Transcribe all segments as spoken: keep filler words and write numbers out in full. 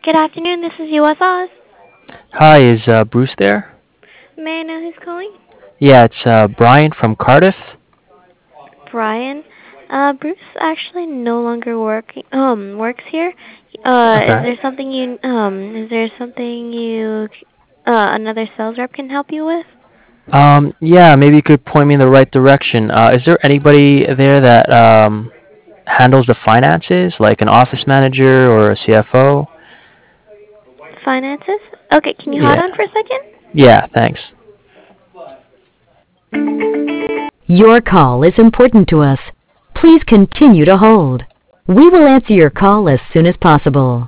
Good afternoon, this is U S Oz. Hi, is uh, Bruce there? May I know who's calling? Yeah, it's uh, Brian from Cardiff. Brian. Uh, Bruce actually no longer work um works here. Uh, is Okay. there something you um is there something you uh another sales rep can help you with? Um, yeah, maybe you could point me in the right direction. Uh, is there anybody there that um, handles the finances, like an office manager or a C F O? Finances? Okay, can you hold Yeah. on for a second? Yeah, thanks. Your call is important to us. Please continue to hold. We will answer your call as soon as possible.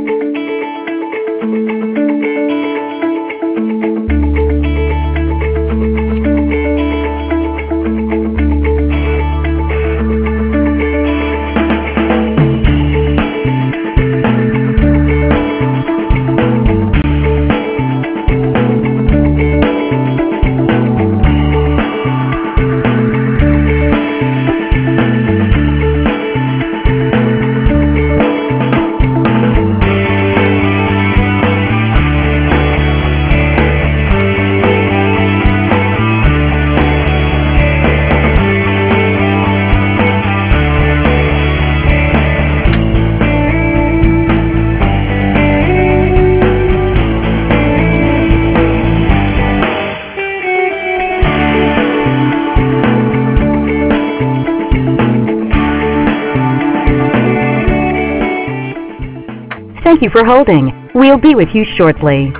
Thank you for holding. We'll be with you shortly.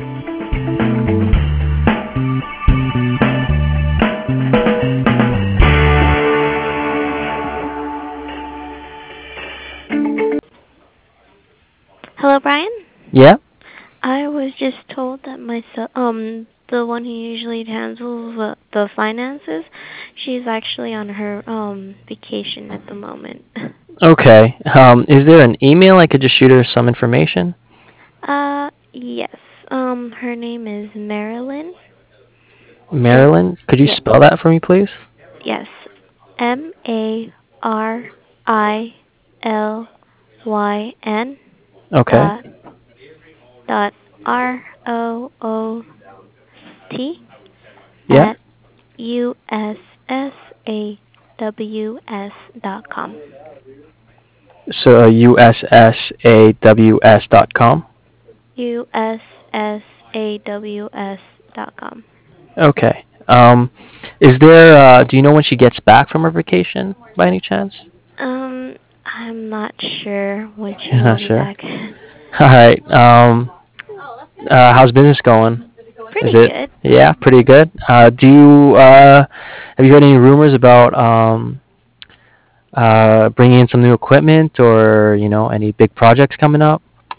Hello, Brian. Yeah? I was just told that my so- um the one who usually handles the, the finances, she's actually on her um vacation at the moment. Okay. Um, is there an email I could just shoot her some information? Uh, yes. Um, her name is Marilyn. It's Marilyn? Could you yes, spell that for me, please? yes. M A R I L Y N Okay. dot dot R O O T Yeah? at U S S A W S dot com. So uh, U S S A W S dot com? U S S A W S dot com. Okay. Um, is there, uh, do you know when she gets back from her vacation by any chance? Um, I'm not sure when she You're will not be sure. back. All right. Um, uh, how's business going? Is Pretty it, good. yeah, pretty good? Uh, do you, uh, have you heard any rumors about, um, uh, bringing in some new equipment or, you know, any big projects coming up?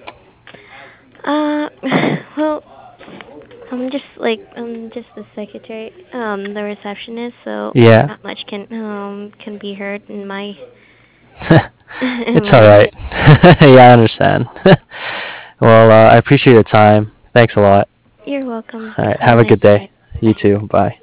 Uh, well, I'm just like I'm just the secretary, um, the receptionist, so Yeah. not much can um can be heard in my in It's all my. right. Yeah, I understand. Well, uh, I appreciate your time. Thanks a lot. You're welcome. All right. Have a Have a nice good day. day. You Bye. too. Bye.